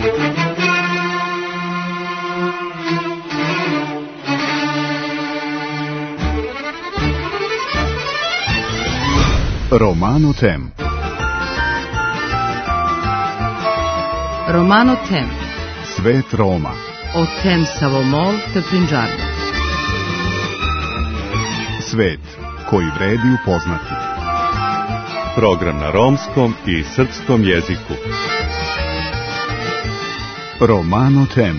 Romano Tem. Romano Tem. Svet Roma. O tem Savomol te Prinđarno. Svet koji vredi upoznati. Program na romskom i srpskom jeziku. Romano Tem.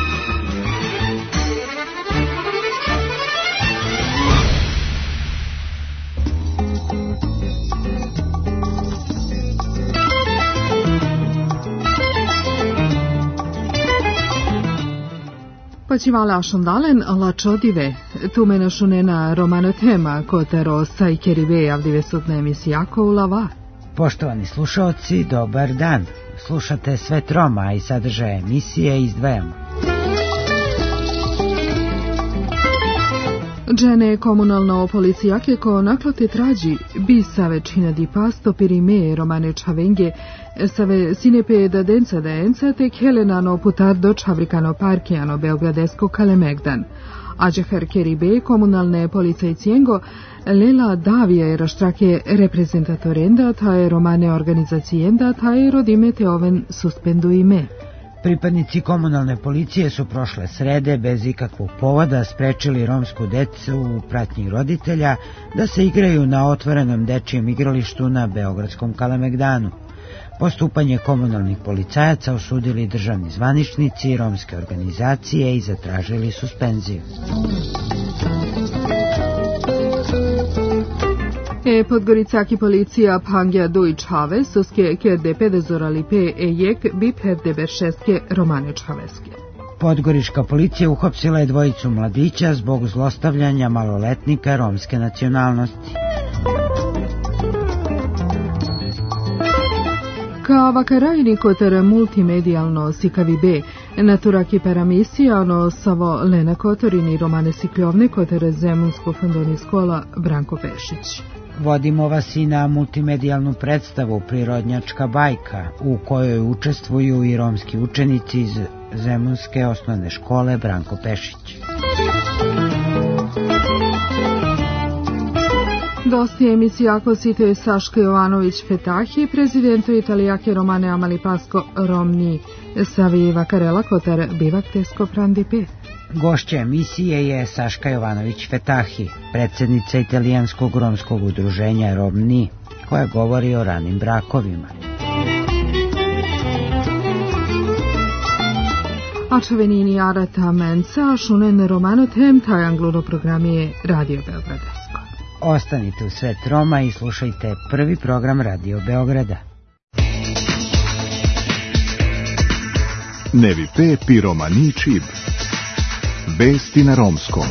Pacivala Šondalen lačodive, tu mena šunena Romano Tema, kotero sajkerive avdive sutne emisijako ulava. Poštovani slušalci, dobar dan. Slušate Svet Roma i sadržaje emisije izdvajamo. Džene komunalno policijake ko nakloti trađi bi save čina di pasto pirime romane čavenge save sinepe da denca tek helenano putardo čavrikano parkijano beogradesko kalemegdan. Ađehar keribe komunalne policajcijengo lela davije raštrake reprezentatorenda taje romane organizacijenda taje rodime te oven suspendu ime. Pripadnici komunalne policije su prošle srede bez ikakvog povoda sprečili romsku decu u pratnji roditelja da se igraju na otvorenom dečijem igralištu na beogradskom Kalemegdanu. Postupanje komunalnih policajaca osudili državni zvaničnici i romske organizacije i zatražili suspenziju. Podgoricaki policija Pangja Duj Čave suske kerde pedezorali pe ejek bi perde beršeske romane čaveske. Podgorička policija uhapsila je dvojicu mladića zbog zlostavljanja maloletnika romske nacionalnosti. Ka vakarajni kotere multimedijalno sikavi be, naturaki peramisijano savo Lena Kotorini romane sikljovne kotere Zemunsko fondoni skola Branko Pešić. Vodimo vas i na multimedijalnu predstavu Prirodnjačka bajka, u kojoj učestvuju i romski učenici iz Zemunske osnovne škole Branko Pešić. Gosti emisijako site Saška Jovanović Fetahi, prezidento Italijake Romane Amali Pasko Romni Savi Vakarela Kotar Bivak Tesko Prandipe. Gošća emisije je Saška Jovanović Fetahi, predsjednica italijanskog romskog udruženja Romni, koja govori o ranim brakovima. Ačevenini Arata Menca, šunen Romano Tem, taj angluno program je Radio Beogradesko. Ostanite u Svet Roma i slušajte prvi program Radio Beograda. Nevi pe piromani čib. Vesti na romskom.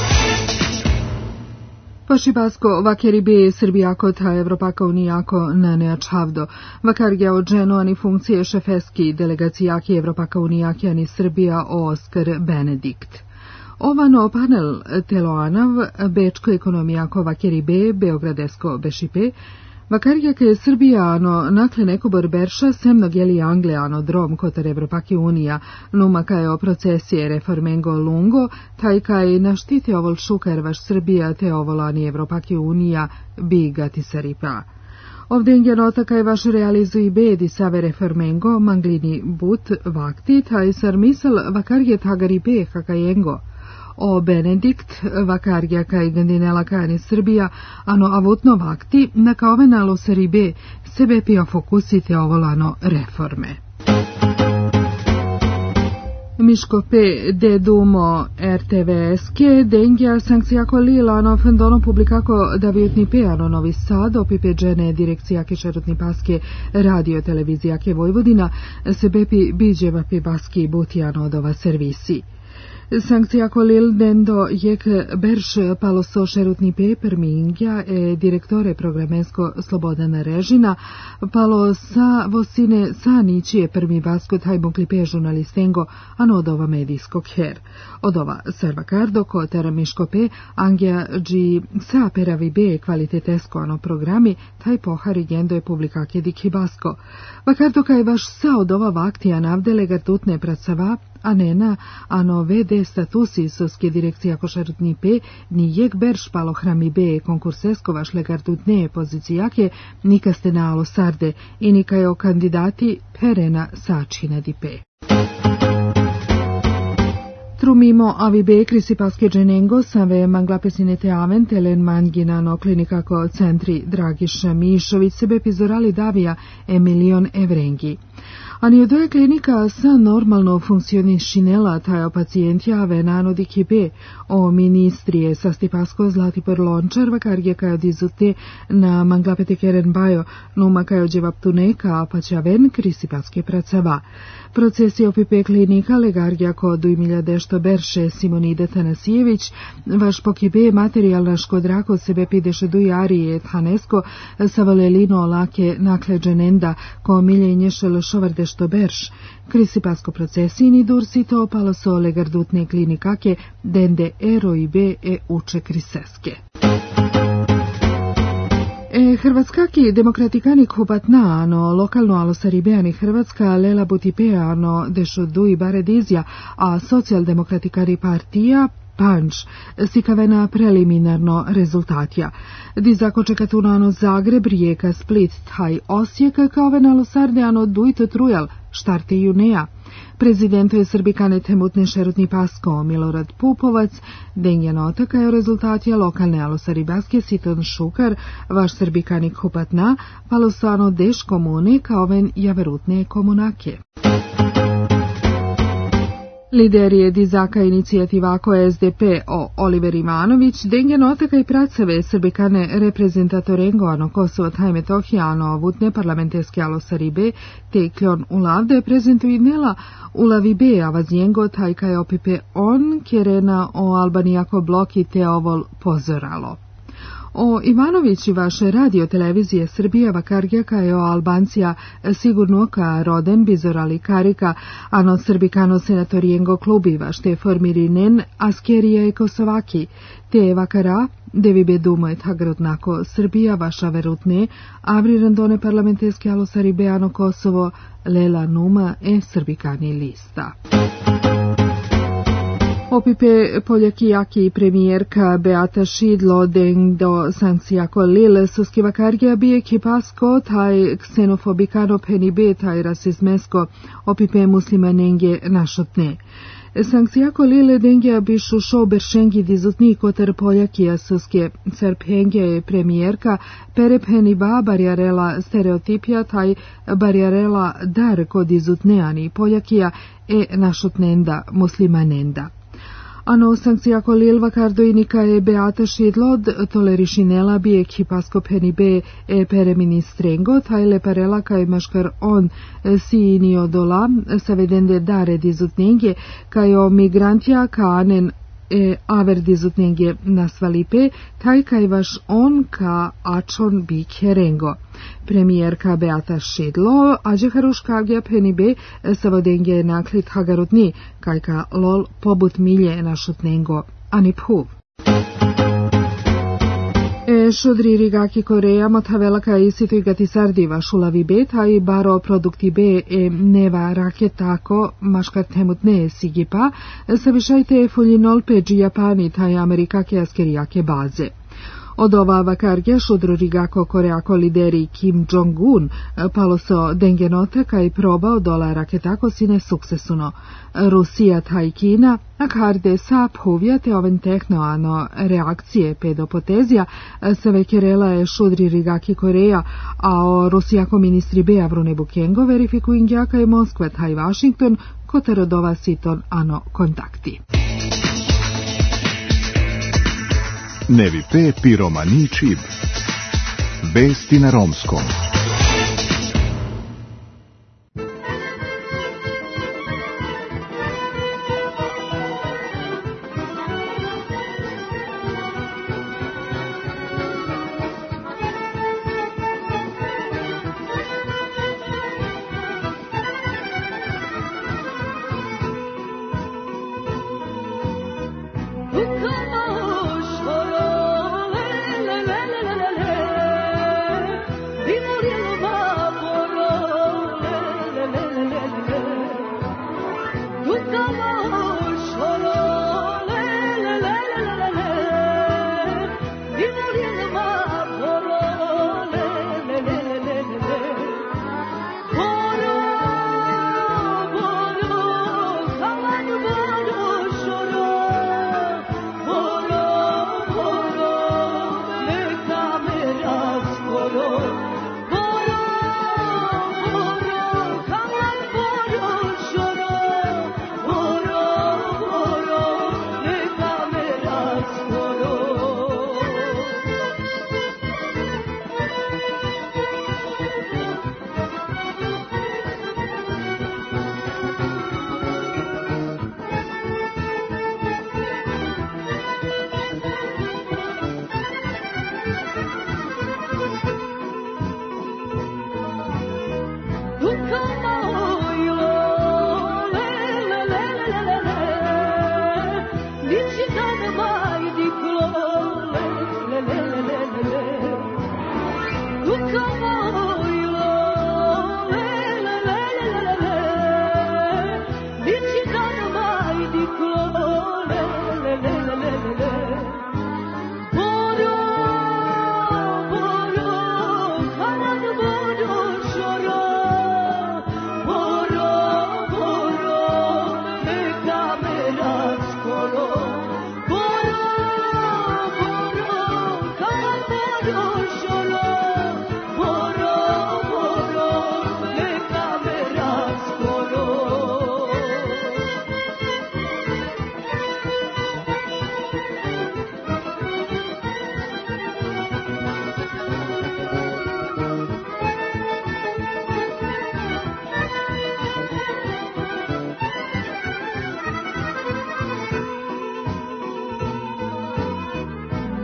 Pašibasko vakeribe Srbijako ta Evropaka unijako na neačavdo. Vakargja od ženoani funkcije šefeski delegacijaki Evropaka unijaki ani Srbija o Oskar Benedikt. Ovano panel teloanav bečko ekonomijako vakeribe Beogradesko bešipe, vakarjaka je Srbijano nakle nekobor berša semnog jeli Angleano drom kotar Evropaki unija, numaka je o procesije reformengo lungo, taj kaj naštite ovol šukar vaš Srbija te ovolani Evropaki unija bigati saripa. Ovdje nota kaj vaš realizuj bedi save reformengo manglini but vakti taj sar misal vakarje tagari be hakajengo. O Benedikt, vakarja kaj gandinela kani Srbija, ano avutno vakti, naka ove nalo seribe sebe pio fokusite ovolano reforme. Miško P. de Dumo RTVS-ke dengja sankcijako lilano fendono publikako da vjetni peano Novi Sad opipe džene direkcijake šerutni paske radio televizijake Vojvodina sebepi biđeva pi baski butijano odova servisi. Sankcija kolil dendo jek berš paloso šerutni peper mingja direktore programensko slobodana režina palo sa vosine sa ničije prmi vaskot hajbonklipe žurnalistengo anodova medijskog her. Odova servakardo kotera miškope angja dži sa peravi be kvalitetesko ano programi taj pohari gendo je publikake di kibasko. Vakardo kaj vaš sa odova vaktija navdele gartutne pracava a nena ano vede statusi soske direkcija košarutni pe ni jek berš palo hrami be konkursesko vaš legardutne pozicijake nikaste na alo sarde i nikajo kandidati perena sačine di pe. Trumimo avibe krisipaske dženengo save manglapesinete aventelen manginano klinikako centri Dragiša Mišović sebe pizorali davija emilion evrengi. Ani odoje klinika sa normalno funkcionišinela tajo pacijentja venano di kibe o ministrije sa stipasko Zlatibor Lončar vakarje kajo dizute na manglapete keren bajo numa kajo dževaptuneka pačaven krisipaske pracava. Procesi opipe klinika legarja ko 2000 berše Simonide Tanasijević, vaš pokibe materijalna škodrako sebe pideše dujarije Tanesko sa valelino lake nakleđenenda ko miljenje šelošovarde što berš. Krisipasko procesi ni dursi to opalo so legardutne klinikake dende ero i be uče kriseske. Hrvatskaki demokratikani kubatna, ano lokalno alosaribeani Hrvatska lela butipea, ano dešodu i baredizja, a socijaldemokratikari partija Panč, sikavena preliminarno rezultatja. Dizako čekatuno ano Zagreb, Rijeka, Split, taj Osijek, kao venalo sarde ano dujto trujal, štarte juneja. Prezidento je Srbikane temutne šerutni pasko Milorad Pupovac, denje nota kao rezultatija lokalne alosaribaske Siton Šukar, vaš Srbikani kupatna, palosano deš komune kao ven javerutne komunake. Liderije dizaka inicijativako SDP o Oliver Ivanović, denje notaka i pracave Srbikane reprezentatorengo ano Kosovo taj Metohija ano vutne parlamenteske alosaribe te kljon ulavde prezentuinela ulavibe avazjengo taj kaj opipe on kjerena o Albanijako bloki te ovol pozoralo. O Ivanovići vaše radio televizije Srbija vakargja kao Albancija sigurno ka roden bizorali karika ano Srbikano senatorijengo klubi vašte formirinen askerija i Kosovaki te vakara devi bedumo et hagrodnako Srbija vaša verutne avri randone parlamenteske alosaribeano Kosovo lela numa Srbikani lista. Opipe Poljakijaki premijerka Beata Šidlo dengdo sankcijako lil suskivakargija bije kipasko taj ksenofobikano penibe taj rasizmesko opipe muslimanenge našotne. Sankcijako lile dengja bišu šo beršengi dizutni kotar Poljakija suske serpenge premijerka perepeni ba barjarela stereotipija taj barjarela dar kod izutneani Poljakija našotnenda muslimanenda. Ano sankcijako lil vakardo inika Beata Šidlod tolerišinela bi ekipasko penibe pere ministrengo taj leparela kaj maškar on si inio dola savedende dare dizutnenge kaj o migrantja kanen aver dizutnenge nasvalipe taj kaj vaš on ka ačon bi kerengo. Premijerka Beata Šidlo ađe haruškavgja penibe savodenge naklit hagarutni kaj ka lol pobut milje našutnengo ani phuv. Šudri rigaki Koreja motavela ka isito i gatisardiva šulavi beta i baro produkti be neva raketako maškar temutne sigipa savišajte fuljinolpe dži Japani taj amerikake askerijake baze. Od ova vakargja šudro rigako koreako lideri Kim Jong-un paloso dengenote kaj probao dola raketako sine suksesuno. Rusija taj Kina akarde sa phuvjate oven tehnoano reakcije pedopotezija se vekerela je šudri rigaki Koreja, a o Rusijako ministri be Avrune Bukengo verifikuingjaka je Moskva taj Washington kotarodova siton ano kontakti. Nevi pe piromani čib. Vesti na romskom.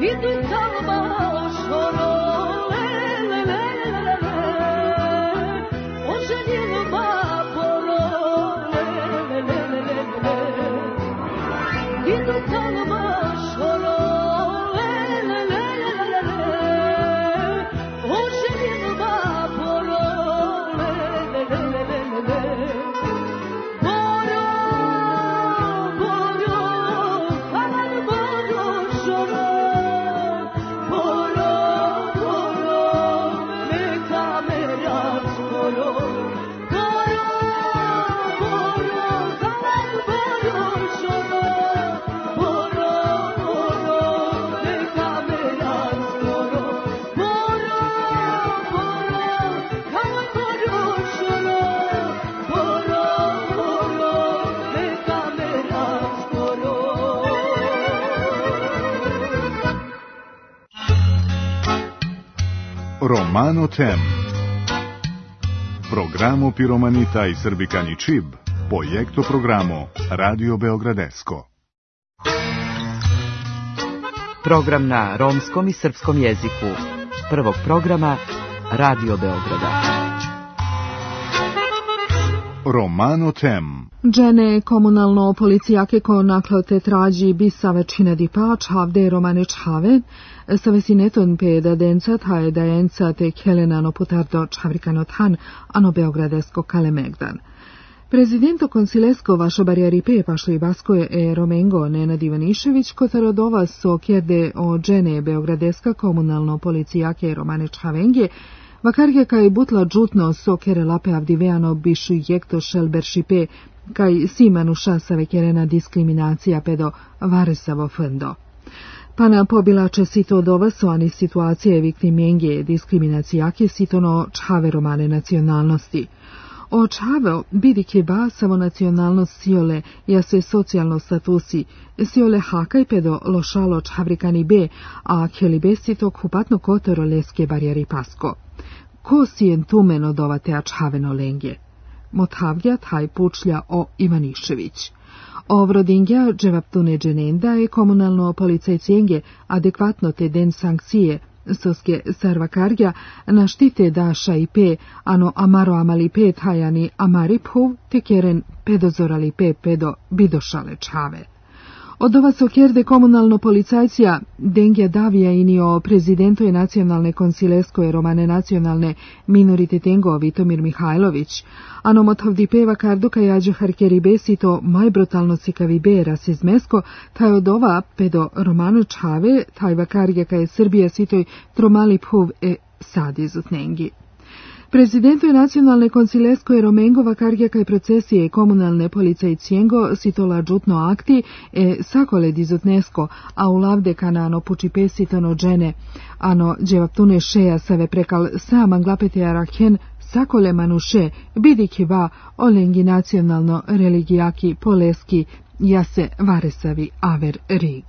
Romano Tem. Programo Piromanita i Srbikani Čib, projekto programo Radio Beogradesko. Program na romskom i srpskom jeziku. Prvog programa Radio Beograda. Romano Tem. Džene komunalno policijake ko naklote trađi bisa većina dipa čavde romane čave, sa vesineton pe da denca taje da enca te kelenano putardo čavrikano tan, ano Beogradesko kalemegdan. Prezidento konsilesko vaša barjaripe pašli baskoje Romengo Nenad Ivanišević kotarodova so kjerde o džene Beogradeska komunalno policijake romane čavenge, vakarge kaj butla džutno so kere lape avdiveano bišu jekto šelberšipe, kaj simanu šasave kerena diskriminacija pedo varesavo fendo. Pana pobilače sito dova so ani situacije viktimenge diskriminacijake sitono čave romane nacionalnosti. O čave bidi keba samo nacionalnost siole ja se socijalno statusi, siole hakaj pedo lošalo čavrikani be, a kjelibe sito kupatno kotoro leske barjeri pasko. Ko sijen tumen od ova tea čaveno lenge? Motavlja taj pučlja o Ivanišević. Ovrodingja dževaptune dženenda je komunalno policajcijenge adekvatno te den sankcije, soske sarvakargja na štite daša i pe, ano amaro amali pe tajani amariphuv te keren pedozorali pe pedo bidošale čave. Od ova sokjerde komunalno policajcija dengja davija inio prezidento je nacionalne konsileskoje romane nacionalne minoritetengo Vitomir Mihajlović, ano motovdi peva karduka jađe harkeri besito maj brutalno sikavi be rasizmesko, taj od ova pedo romano čave, taj vakarge kaj Srbija sitoj tromali phuv sad izutnengi. Prezidentu je nacionalne konsilesko Romengova kargja kaj procesije komunalne policajcijengo sitola džutno akti sakole dizutnesko, a u lavde kanano pučipe sitono džene, ano dževaptune šeja save prekal sam anglapete arakhen sakole manuše bidi kiva olengi nacionalno religijaki poleski jase varesavi aver rig.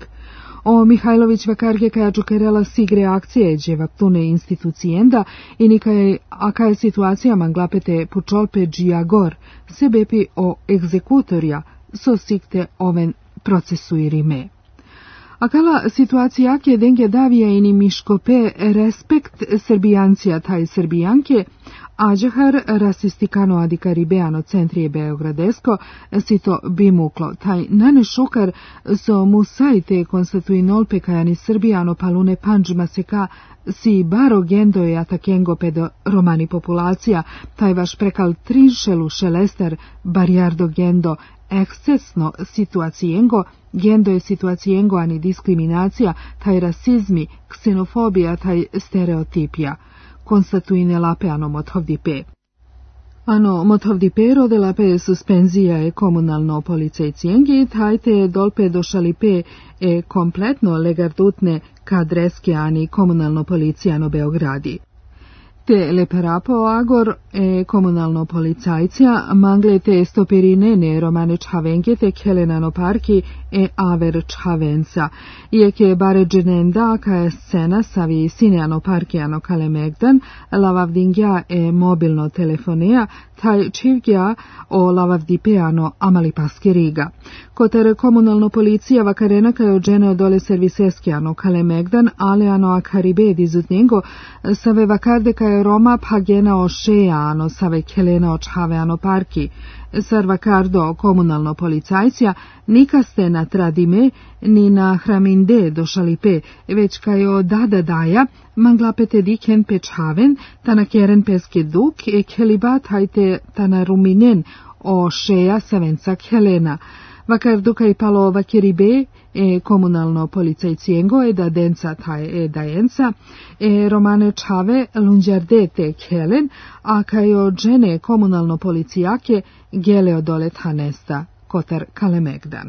O Mihajlović vakarge kaja džukerela sigre akcije dževaptune institucijenda i nikaje akaje situacija manglapete pučolpe džijagor sebepi o egzekutorja so sikte oven procesu i rime. Akala situacijake denge davija ini miškope respekt srbijancija taj srbijanke, ađahar rasistikano adikaribeano centrije Beogradesko sito bimuklo, taj nane šukar so musajte konstatuinolpe kajani srbijano palune panđma seka si baro gendo je atakengo pedo romani populacija, taj vaš prekal trinšelu šelestar barjardo gendo ekscesno situacijengo, gendo je situacijengo ani diskriminacija, taj rasizmi, ksenofobija, taj stereotipija. Konstatuine lape ano motovdi pe. Ano motovdi pe rode lape suspenzija je komunalno policajcijengi, tajte dolpe došali pe kompletno legardutne kadreske ani komunalno policijano Beogradi. Te leperapo agor komunalno policajcija mangle te stopirine ne romane čhavenke te kelenano parki aver čhavenca. Ieke bare genenda ka scena savi sineano parkiano kalemegdan lavavdingja mobilno telefonija taj čivgja o lavavdipeano amalipaski riga. Koter komunalno policija vakarena ka je ođene dole serviseskiano kalemegdan aleano akaribe dizutnjengo save vakarde ka je Roma pagena o šeano save kelena o čhaveano parki. Sarvakardo komunalno policajcija nikaste na tradime ni na hraminde došalipe, već kajo dada daja manglapete diken pečhaven, tana keren peske duk keliba tajte tana ruminen o šeja savenca kelena. Vakardo kaj palo vakeribe komunalno policajcijengo da denca taj dajenca romane čave lunđarde te kelen, a kajo džene komunalno policijake geleo dole tanesta kotar kalemegdan.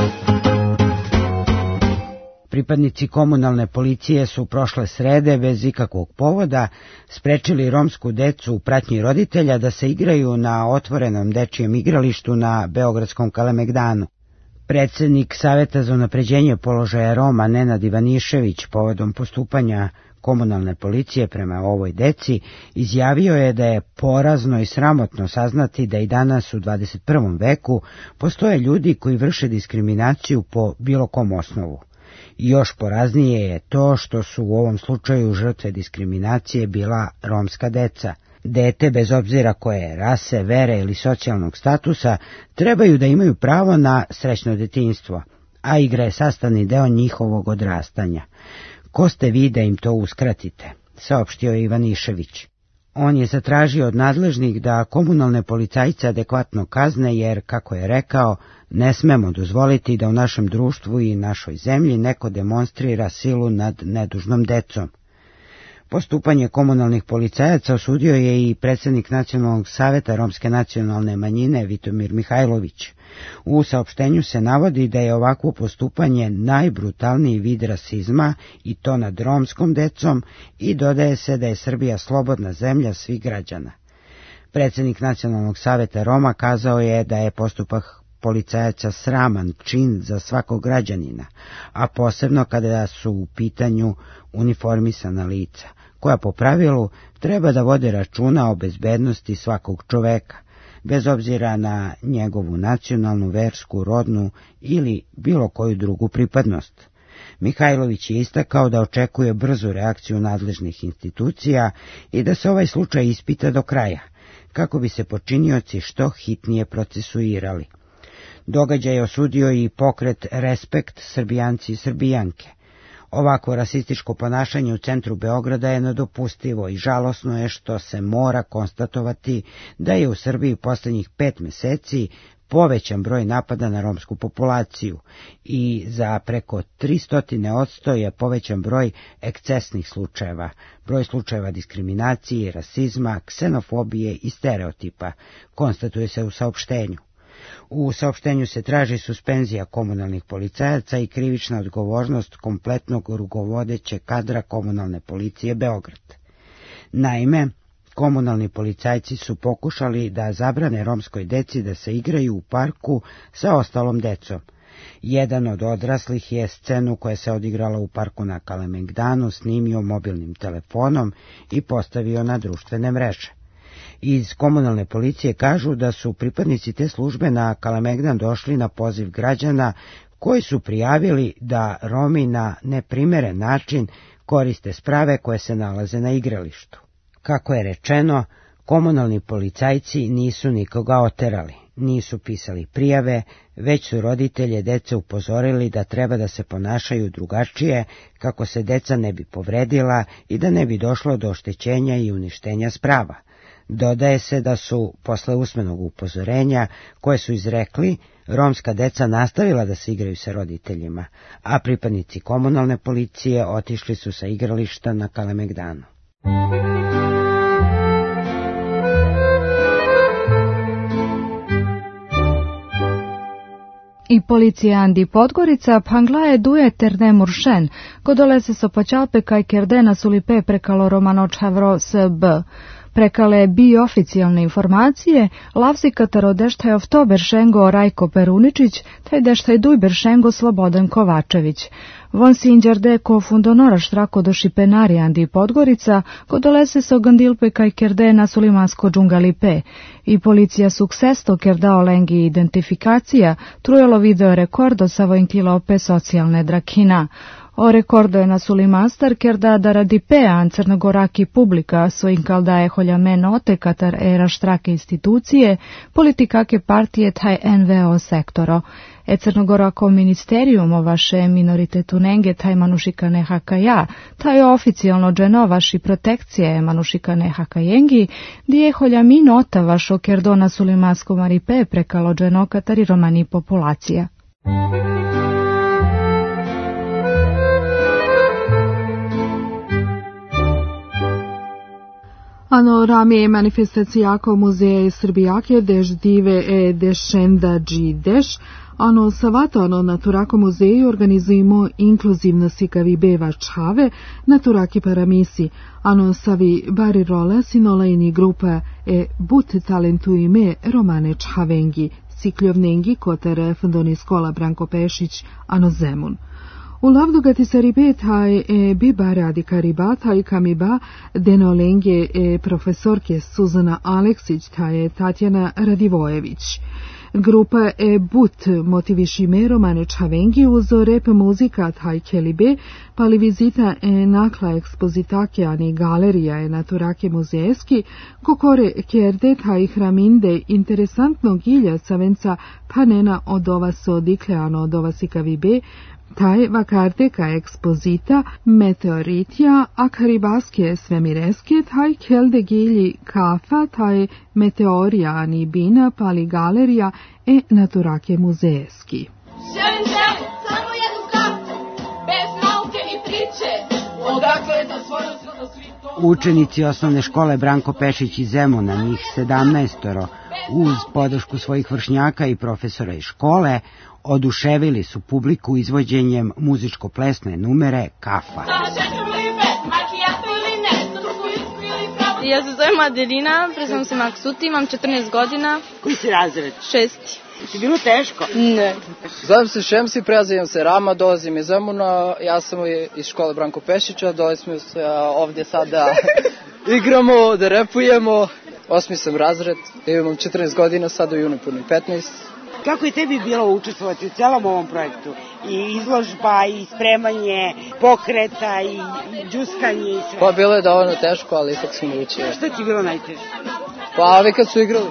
Pripadnici komunalne policije su prošle srede bez ikakvog povoda sprečili romsku decu u pratnji roditelja da se igraju na otvorenom dečijem igralištu na beogradskom Kalemegdanu. Predsjednik Saveta za unapređenje položaja Roma Nenad Ivanišević povodom postupanja komunalne policije prema ovoj deci izjavio je da je porazno i sramotno saznati da i danas u 21. veku postoje ljudi koji vrše diskriminaciju po bilo kom osnovu. I još poraznije je to što su u ovom slučaju žrtve diskriminacije bila romska deca. Dete, bez obzira koje rase, vere ili socijalnog statusa, trebaju da imaju pravo na srećno detinjstvo, a igra je sastavni deo njihovog odrastanja. Ko ste vi da im to uskratite, saopštio je Ivanišević. On je zatražio od nadležnih da komunalne policajce adekvatno kazne jer, kako je rekao, ne smemo dozvoliti da u našem društvu i našoj zemlji neko demonstrira silu nad nedužnom decom. Postupanje komunalnih policajaca osudio je i predsjednik Nacionalnog saveta romske nacionalne manjine Vitomir Mihajlović. U saopštenju se navodi da je ovakvo postupanje najbrutalniji vid rasizma i to nad romskom decom i dodaje se da je Srbija slobodna zemlja svih građana. Predsjednik Nacionalnog saveta Roma kazao je da je postupak policajaca sraman čin za svakog građanina, a posebno kada su u pitanju uniformisana lica, koja po pravilu treba da vode računa o bezbednosti svakog čoveka, bez obzira na njegovu nacionalnu, versku, rodnu ili bilo koju drugu pripadnost. Mihajlović je istakao da očekuje brzu reakciju nadležnih institucija i da se ovaj slučaj ispita do kraja, kako bi se počinioci što hitnije procesuirali. Događaj je osudio i pokret Respekt Srbijanci i Srbijanke. Ovako rasističko ponašanje u centru Beograda je nedopustivo i žalosno je što se mora konstatovati da je u Srbiji posljednjih 5 meseci povećan broj napada na romsku populaciju i za preko 300% je povećan broj ekscesnih slučajeva, broj slučajeva diskriminacije, rasizma, ksenofobije i stereotipa, konstatuje se u saopštenju. U saopštenju se traži suspenzija komunalnih policajaca i krivična odgovornost kompletnog rukovodećeg kadra komunalne policije Beograd. Naime, komunalni policajci su pokušali da zabrane romskoj deci da se igraju u parku sa ostalom decom. Jedan od odraslih je scenu koja se odigrala u parku na Kalemegdanu snimio mobilnim telefonom i postavio na društvene mreže. Iz komunalne policije kažu da su pripadnici te službe na Kalemegdan došli na poziv građana koji su prijavili da Romi na neprimeren način koriste sprave koje se nalaze na igralištu. Kako je rečeno, komunalni policajci nisu nikoga oterali, nisu pisali prijave, već su roditelje dece upozorili da treba da se ponašaju drugačije kako se deca ne bi povredila i da ne bi došlo do oštećenja i uništenja sprava. Dodaje se da su, posle usmenog upozorenja koje su izrekli, romska deca nastavila da se igraju sa roditeljima, a pripadnici komunalne policije otišli su sa igrališta na Kalemegdanu. I policija Andi Podgorica panglaje duje terne muršen, kodolese so počalpe kaj kerdena sulipe prekalo Romano Čavro SB. Prekale bi oficijalne informacije, lavsi katero deštaj Oktober Šengo Rajko Peruničić, taj deštaj Dujber Šengo Slobodan Kovačević. Von sinđarde ko fundonora štrako do šipenari Andi Podgorica, kodolese so gandilpe kaj kerde na sulimansko džungalipe. I policija suksesto kerdao lengi identifikacija, trujalo video rekordo sa vojnkilope socijalne drakina. O rekordo je na Sulimanstar kerda da radi pean crnogoraki publika svojim kaldaje holjame note katar era štrake institucije, politikake partije taj NVO sektoro. Crnogorako ministerium vaše minoritetu nenge taj manušikane hakaja, taj oficijalno dženo vaši protekcije manušikane hakajengi, dije holjami nota vašo kerdo na Sulimansko maripe prekalo dženo katari romani populacija. Ano rame manifestacijako muzeje Srbijake deš dive dešenda deš, ano savato ano na Turako muzeju organizujemo inkluzivno sikavi beva čave na Turaki paramisi, ano savi bari rola sinolajni grupa but talentu ime Romane Čavengi, sikljovnengi kotere fundoniskola Branko Pešić, ano Zemun. U lavdugati se ribetaj biba radika ribata i kamiba denolenge profesorke Suzana Aleksić taje Tatjana Radivojević. Grupa but motivišime Romane Čavengi uzo rep muzika taj kelibe, pali vizita nakla ekspozitake ani galerija na Turake muzejeski, kokore kerde taj hraminde interesantno gilja savenca panena od ova sodikleano od ova sikavibe, taj vakardeka ekspozita meteoritja, a karibaske svemireske, taj kelde gilji kafa, taj meteorija anibina, pali galerija naturake muzejeski. Želim, samo jednu kafu, bez nauke i priče, odakle je za svoju svijetu. Učenici osnovne škole Branko Pešić iz Zemuna, njih 17, uz podršku svojih vršnjaka i profesora iz škole, oduševili su publiku izvođenjem muzičko-plesne numere Kafa. Ja se zovem Adelina, prezvam se Maksuti, imam 14 godina. Koji si razred? 6. Ti bilo teško? Ne. Zovem se Šemsi, prezivam se Rama, dolazim iz Zemuna, ja sam iz škole Branko Pešića, dolazimo se ovdje sad da igramo, da repujemo. 8. sam razred, imam 14 godina, sad u junu punim 15. Kako je tebi bilo učestvovati u celom ovom projektu? I izložba, i spremanje pokreta, i džuskanje, i sve? Pa bilo je dovoljno teško, ali ipak smo učili. Što ti je bilo najteže? Pa ovi kad su igrali.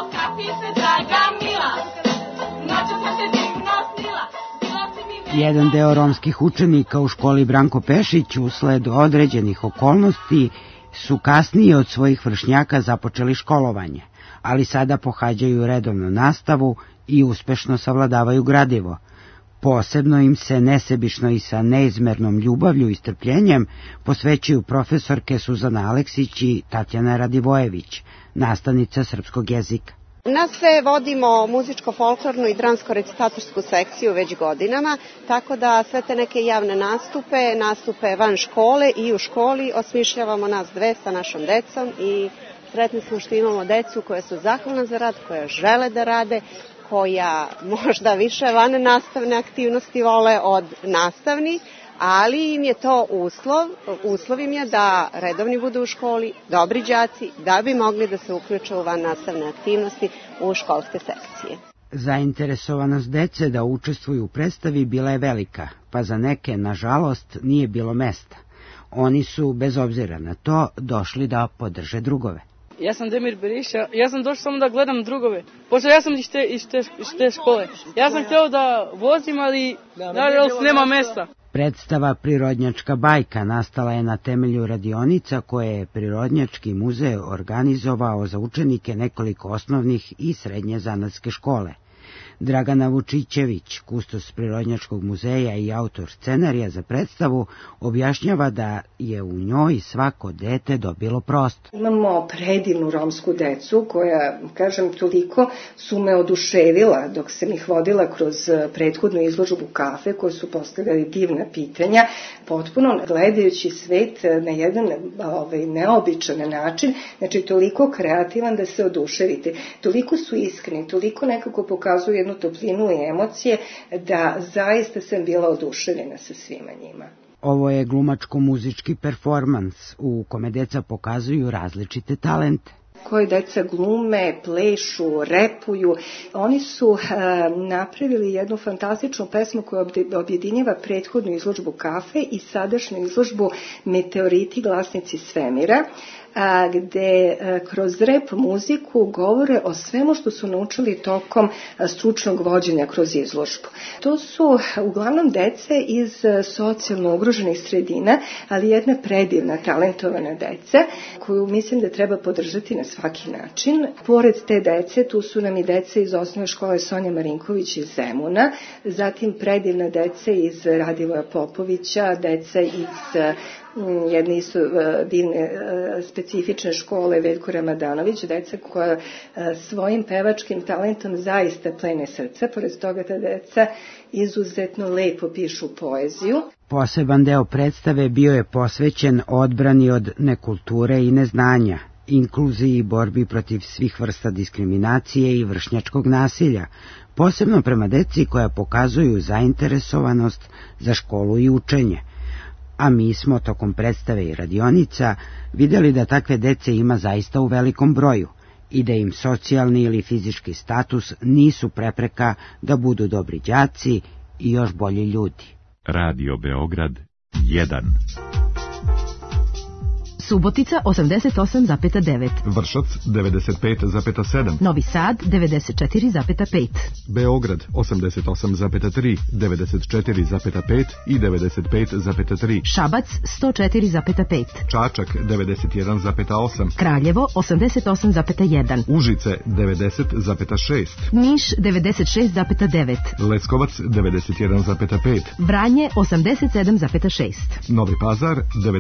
Jedan deo romskih učenika u školi Branko Pešić usled određenih okolnosti su kasnije od svojih vršnjaka započeli školovanje, ali sada pohađaju redovnu nastavu i uspešno savladavaju gradivo. Posebno im se nesebično i sa neizmernom ljubavlju i strpljenjem posvećuju profesorke Suzana Aleksić i Tatjana Radivojević, nastavnica srpskog jezika. Nas sve vodimo muzičko-folklornu i dramsko-recitatorsku sekciju već godinama, tako da sve te neke javne nastupe van škole i u školi osmišljavamo nas dve sa našom decom i sretni smo što imamo decu koja su zahvalna za rad, koja žele da rade, koja možda više van nastavne aktivnosti vole od nastavnih, ali im je to uslov im je da redovni budu u školi, dobri đaci, da bi mogli da se uključe u van nastavne aktivnosti u školske sekcije. Zainteresovanost dece da učestvuju u predstavi bila je velika, pa za neke, nažalost, nije bilo mesta. Oni su, bez obzira na to, došli da podrže drugove. Ja sam Demir Beriša, ja sam došao samo da gledam drugove, pošto ja sam iz te škole. Ja sam htio da vozim, ali nažalost nema mesta. Predstava Prirodnjačka bajka nastala je na temelju radionica koje je Prirodnjački muzej organizovao za učenike nekoliko osnovnih i srednje zanatske škole. Dragana Vučićević, kustos Prirodnjačkog muzeja i autor scenarija za predstavu, objašnjava da je u njoj svako dete dobilo prostor. Imamo predivnu romsku decu koja, kažem, toliko su me oduševila dok sam ih vodila kroz prethodnu izložbu kafe, koje su postavljali divna pitanja, potpuno gledajući svet na jedan neobičan način, znači toliko kreativan da se oduševite. Toliko su iskreni, toliko nekako pokazuju jednu toplinu i emocije da zaista sam bila oduševljena sa svima njima. Ovo je glumačko-muzički performans u kome deca pokazuju različite talente. Koje deca glume, plešu, repuju. Oni su napravili jednu fantastičnu pesmu koja objedinjava prethodnu izložbu kafe i sadašnju izložbu Meteoriti, glasnici svemira, gde kroz rep muziku govore o svemu što su naučili tokom stručnog vođenja kroz izložbu. To su uglavnom dece iz socijalno ugroženih sredina, ali jedna predivna, talentovana deca, koju mislim da treba podržati na svaki način. Pored te dece, tu su nam i deca iz osnovne škole Sonja Marinković iz Zemuna, zatim predivna deca iz Radivoja Popovića, deca iz jedne isto divne specifične škole Veljko Ramadanović, deca koja svojim pevačkim talentom zaista plene srca, pored toga ta deca izuzetno lepo pišu poeziju. Poseban deo predstave bio je posvećen odbrani od nekulture i neznanja, inkluziji i borbi protiv svih vrsta diskriminacije i vršnjačkog nasilja, posebno prema deci koja pokazuju zainteresovanost za školu i učenje. A mi smo tokom predstave i radionica vidjeli da takve dece ima zaista u velikom broju i da im socijalni ili fizički status nisu prepreka da budu dobri đaci i još bolji ljudi. Radio Beograd 1. Subotica 88,9. Vršac 95,7. Novi Sad 94,5. Beograd 88,3, 94,5 i 95,3. Šabac 104,5. Čačak 91,8. Kraljevo 88,1. Užice 90,6. Niš 96,9. Leskovac 91,5. Vranje 87,6. Novi Pazar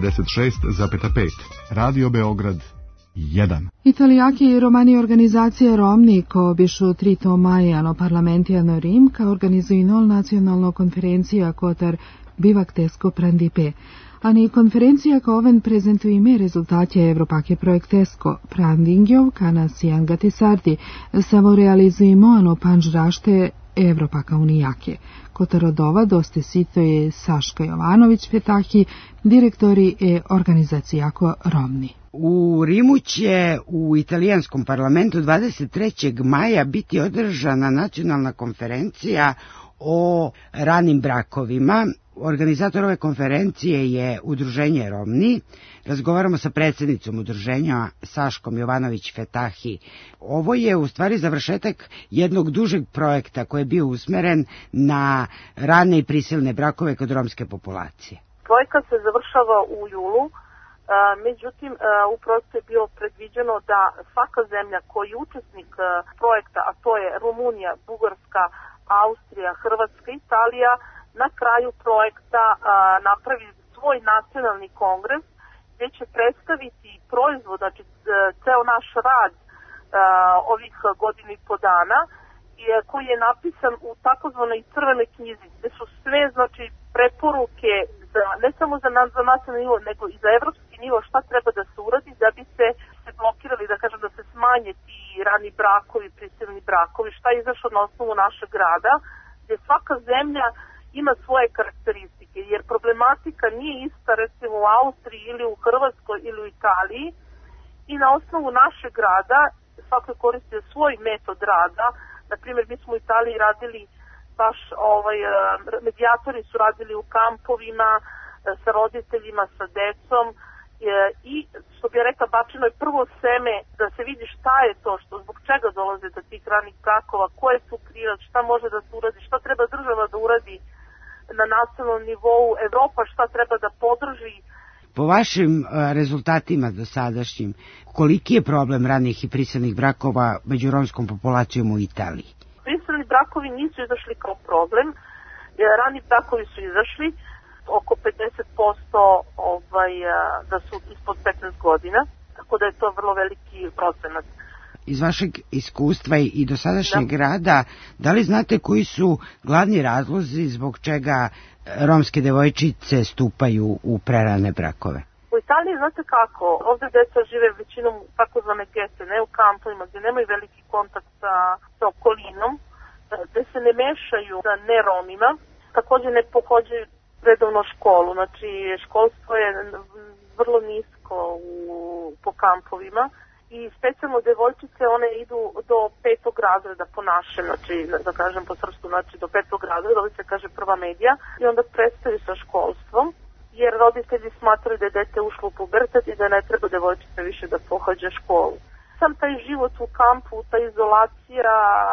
96,5. Radio Beograd 1. Italijaki i romani organizacije Romni, ko bišu 3. maja parlamentijalno Rim, ka organizuju nacionalno konferencija kotar bivak tesko prandipe. Ani konferencija ko oven prezentuju ime rezultatje Evropake projektesko prandingjov kana sijangati sardi, savo realizujemo ano panžrašte Evropaka unijake. Kotarodova doste sito je Saška Jovanović Fetahi, direktori organizacijako Romni. U Rimu će u italijanskom parlamentu 23. maja biti održana nacionalna konferencija o ranim brakovima. Organizator ove konferencije je Udruženje Romni. Razgovaramo sa predsjednicom udruženja Saškom Jovanović Fetahi. Ovo je u stvari završetak jednog dužeg projekta koji je bio usmeren na rane i prisilne brakove kod romske populacije. Projekat se završava u julu, međutim u projektu je bilo predviđeno da svaka zemlja koji je učesnik projekta, a to je Rumunija, Bugarska, Austrija, Hrvatska, Italija, na kraju projekta napravi svoj nacionalni kongres gdje će predstaviti proizvod, znači ceo naš rad ovih godinu i po dana, koji je napisan u takozvanoj crvenoj knjizi, gdje su sve, znači, preporuke ne samo za nacionalni nivo, nego i za evropski nivo šta treba da se uradi da bi se blokirali, da kažem, da se smanje ti rani brakovi, prisilni brakovi, šta je izašlo na osnovu našeg rada, gdje svaka zemlja ima svoje karakteristike, jer problematika nije ista recimo u Austriji ili u Hrvatskoj ili u Italiji i na osnovu našeg rada svako je koristio svoj metod rada. Na primjer, mi smo u Italiji radili baš, medijatori su radili u kampovima sa roditeljima, sa decom i što bi rekla, bačeno je prvo seme da se vidi šta je to, što zbog čega dolaze do tih ranih brakova, ko je tu krivac, šta može da se uradi, šta treba država da uradi na nacionalnom nivou, Evropa šta treba da podrži. Po vašim rezultatima dosadašnjim, koliki je problem ranih i prisilnih brakova među romskom populacijom u Italiji? prisilni brakovi nisu izašli kao problem, rani brakovi su izašli, oko 50% da su ispod 15 godina, tako da je to vrlo veliki procenat. Iz vašeg iskustva i dosadašnjeg rada, da li znate koji su glavni razlozi zbog čega romske devojčice stupaju u prerane brakove? U Italiji, znate kako, ovde deca žive većinom takozvane gete, ne u kampovima, gdje nemaju veliki kontakt sa okolinom, gde se ne mešaju sa neromima, također ne pohođaju redovno školu, znači školstvo je vrlo nisko po kampovima i specijalno devojčice, one idu do 5. razreda po našem, znači da kažem po srpsku, znači do 5. razreda, ovdje se kaže prva medija, i onda prestaju sa školstvom, jer roditelji smatraju da je dete ušlo u pubertet i da ne treba devojčice više da pohađa školu. Sam taj život u kampu, ta izolacija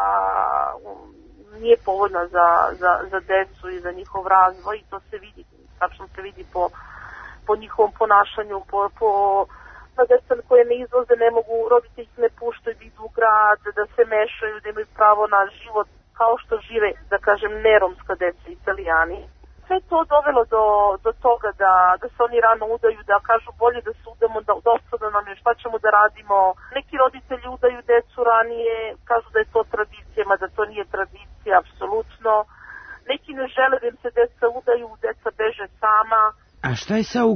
nije povoljna za decu i za njihov razvoj i to se vidi, tačno se vidi po njihovom ponašanju, po deca koje ne izlaze, ne mogu, roditelji ih ne puštaju da idu u grad, da se mešaju, da imaju pravo na život kao što žive, da kažem, neromska deca Italijani. Sve to dovelo do toga da se oni rano udaju, da kažu bolje da se udamo, dosta nam je, šta ćemo da radimo. Neki roditelji udaju decu ranije, kažu da je to tradicija, mada to nije tradicija, apsolutno. Neki ne žele da im se deca udaju, deca beže sama. A šta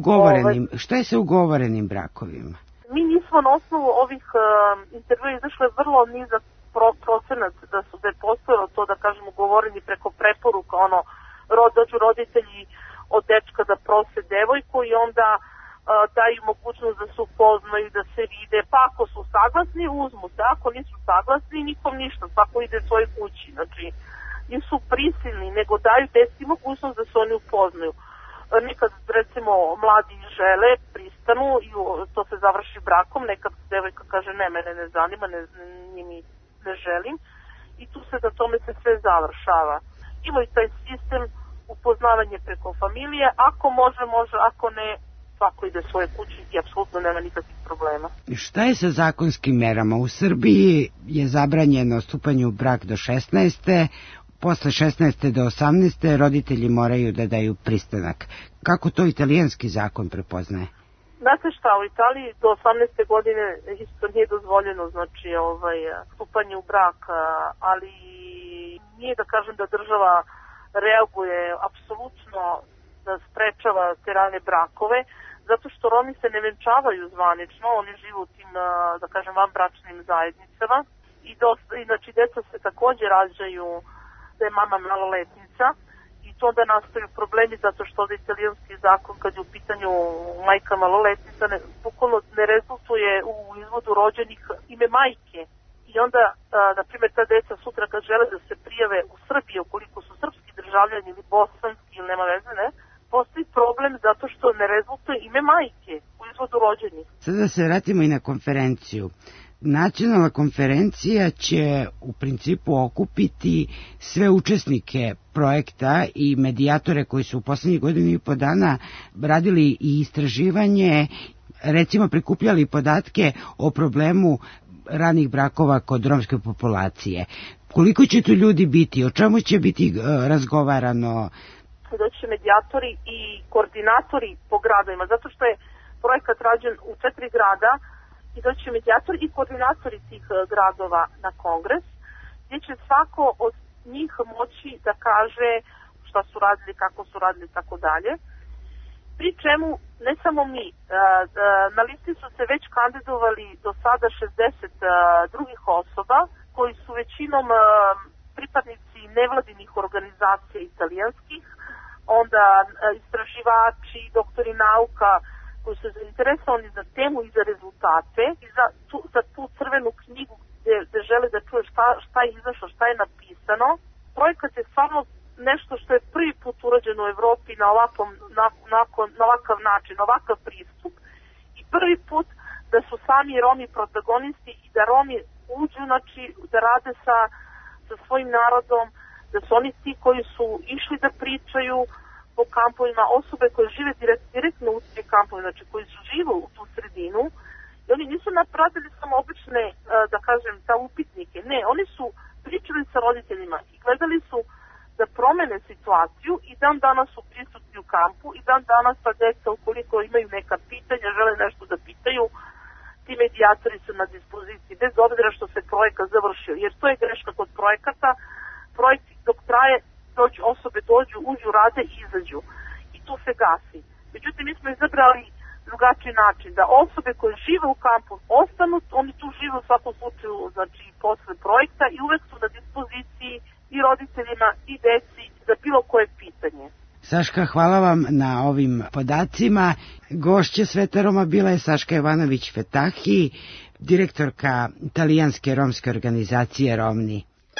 je sa ugovorenim brakovima? Mi nismo na osnovu ovih intervjua izašle vrlo nizak procenat da je postojalo to, da kažem, ugovoreni preko preporuka, dođu roditelji od dečka da prose devojku i onda daju mogućnost da se upoznaju, da se vide, pa ako su saglasni, uzmu se, ako nisu saglasni, nikom ništa, svako ide svoje kući, znači nisu prisilni, nego daju deci mogućnost da se oni upoznaju. Nekad, recimo, mladi žele, pristanu i to se završi brakom, nekad devojka kaže ne, mene ne zanima, ne želim i tu se na tome se sve završava. Imaju taj sistem upoznavanje preko familije, ako može, ako ne, svako ide svoje kući i apsolutno nema nikakvih problema. Šta je sa zakonskim merama? U Srbiji je zabranjeno stupanje u brak do 16. Posle 16. do 18. roditelji moraju da daju pristanak. Kako to italijanski zakon prepoznaje? Znate šta, u Italiji do 18. godine isto nije dozvoljeno, znači stupanje u brak, ali nije da kažem da država reaguje apsolutno da sprečava te rane brakove, zato što Romi se ne venčavaju zvanično, oni žive u tim, da kažem, vanbračnim zajednicama i znači deca se također rađaju da je mama maloletnica i to onda nastaju problemi zato što ovdje italijanski zakon kad je u pitanju majka maloletnica bukvalno ne rezultuje u izvodu rođenih ime majke i onda, na primjer, ta deca sutra kad žele da se prijave u Srbiji, ukoliko su srpski državljani ili bosanski ili nema veze, ne, postoji problem zato što ne rezultuje ime majke u izvodu rođenih. Sada da se vratimo i na konferenciju. Nacionalna konferencija će u principu okupiti sve učesnike projekta i medijatore koji su u poslednjih godinu i po dana radili i istraživanje, recimo prikupljali podatke o problemu ranih brakova kod romske populacije. Koliko će tu ljudi biti, o čemu će biti razgovarano? Doći medijatori i koordinatori po gradovima, zato što je projekat rađen u 4 grada i doći medijatori i koordinatori tih gradova na kongres, gdje će svako od njih moći da kaže šta su radili, kako su radili, tako dalje. Pri čemu, ne samo mi, na listi su se već kandidovali do sada 60 drugih osoba, koji su većinom pripadnici nevladinih organizacija italijanskih, onda istraživači, doktori nauka, koji su zainteresovani za temu i za rezultate i za tu crvenu knjigu gde žele da čuje šta je izašlo, šta je napisano. Projekat je stvarno nešto što je prvi put urađeno u Evropi na ovakav način, ovakav pristup i prvi put da su sami Romi protagonisti i da Romi uđu, znači da rade sa svojim narodom, da su oni ti koji su išli da pričaju po kampovima, osobe koje žive direktno u te kampove, znači koji su žive u tu sredinu i oni nisu napravili samo obične, da kažem, ta upitnike, ne, oni su pričali sa roditeljima i gledali su da promene situaciju i dan danas su prisutni u kampu i dan danas ta deca ukoliko imaju neka pitanja, žele nešto da pitaju, ti medijatori su na dispoziciji, bez obzira što se projekat završio, jer to je greška kod projekata, projekt dok traje, osobe dođu, uđu, rade i izađu i tu se gasi. Međutim, mi smo izabrali drugačiji način, da osobe koje žive u kampu ostanu, oni tu žive u svakom slučaju, znači posle projekta i uvek su na dispoziciji i roditeljima i deci za bilo koje pitanje. Saška, hvala vam na ovim podacima. Gošća Sveta Roma bila je Saška Jovanović-Fetahi, direktorka talijanske romske organizacije Romni.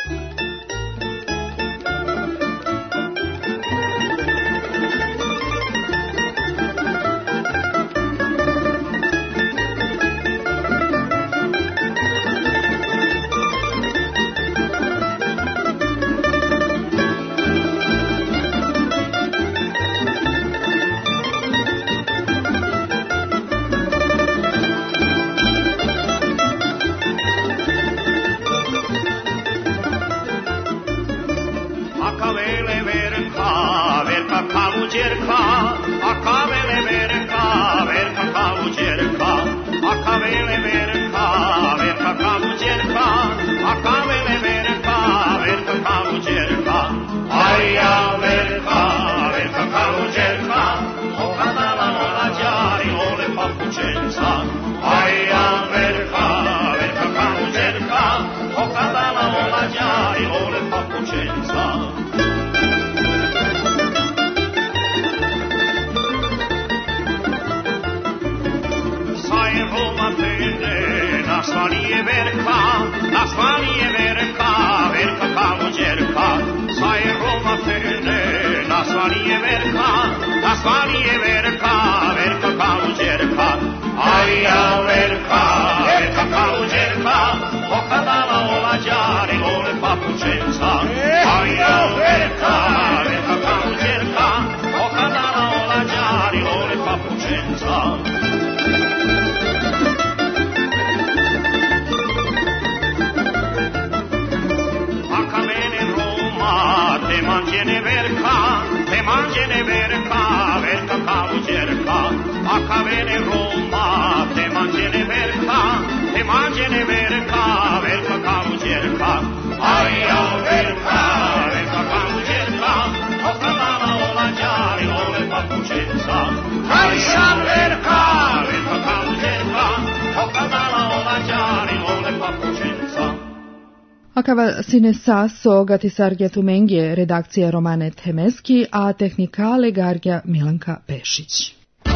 Acaba sine sasso gatisargja tumengje redakcija Romane Temeski, a tehnikale gargja Milanka Pešić.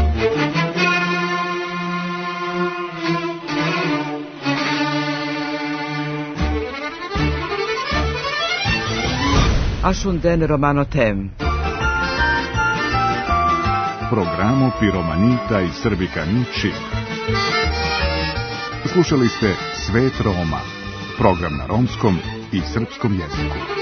Ashunden Romano Tem. Programo Piromanita i Srbikani Čip. Slušali ste Svet Roma, program na romskom i srpskom jeziku.